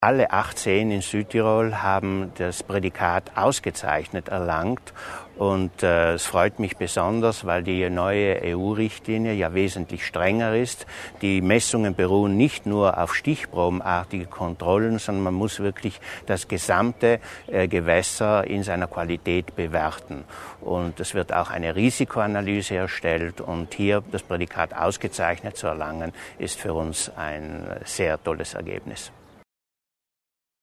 Alle 8 Seen in Südtirol haben das Prädikat ausgezeichnet erlangt und es freut mich besonders, weil die neue EU-Richtlinie ja wesentlich strenger ist. Die Messungen beruhen nicht nur auf stichprobenartige Kontrollen, sondern man muss wirklich das gesamte Gewässer in seiner Qualität bewerten. Und es wird auch eine Risikoanalyse erstellt und hier das Prädikat ausgezeichnet zu erlangen, ist für uns ein sehr tolles Ergebnis.